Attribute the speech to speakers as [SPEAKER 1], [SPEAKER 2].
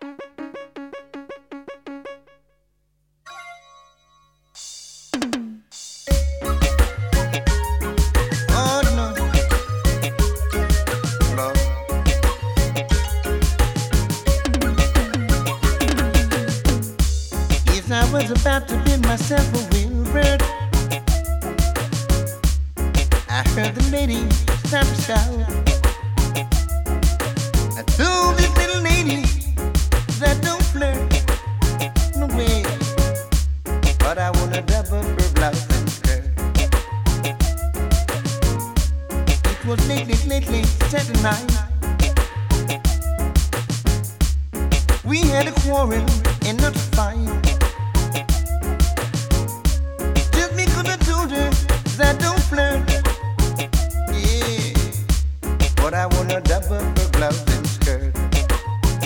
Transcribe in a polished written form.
[SPEAKER 1] Oh no, Lord. If I was about to bid myself a wheelbird, I heard the lady start to shout. I told this little lady that don't flirt, no way, but I want a double fur blouse and skirt. It was lately, Saturday night. We had a quarrel and not a fight. Just because I told her that don't flirt, yeah, but I want a double fur